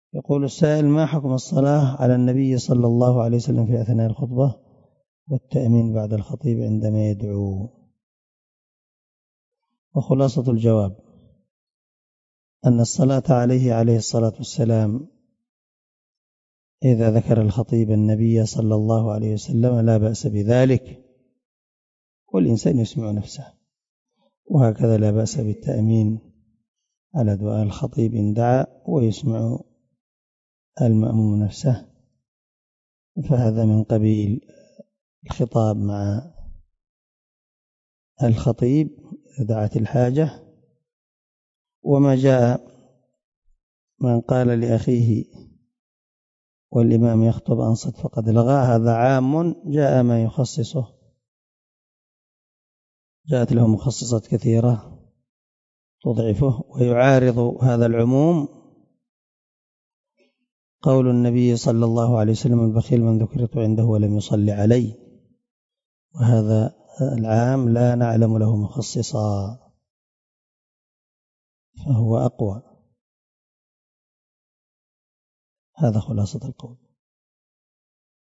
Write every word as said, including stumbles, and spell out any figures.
يقول السائل: ما حكم الصلاة على النبي صلى الله عليه وسلم في أثناء الخطبة والتأمين بعد الخطيب عندما يدعو؟ وخلاصة الجواب أن الصلاة عليه عليه الصلاة والسلام إذا ذكر الخطيب النبي صلى الله عليه وسلم لا بأس بذلك، والإنسان يسمع نفسه، وهكذا لا بأس بالتأمين على دعاء الخطيب إن دعا ويسمع المأموم نفسه، فهذا من قبيل الخطاب مع الخطيب إذا دعت الحاجة. وما جاء من قال لأخيه والإمام يخطب أنصت فقد لغى، هذا عام جاء ما يخصصه، جاءت له مخصصات كثيرة تضعفه. ويعارض هذا العموم قول النبي صلى الله عليه وسلم: البخيل من ذكرت عنده ولم يصلي علي، وهذا العام لا نعلم له مخصصا، فهو أقوى. هذا خلاصة القول.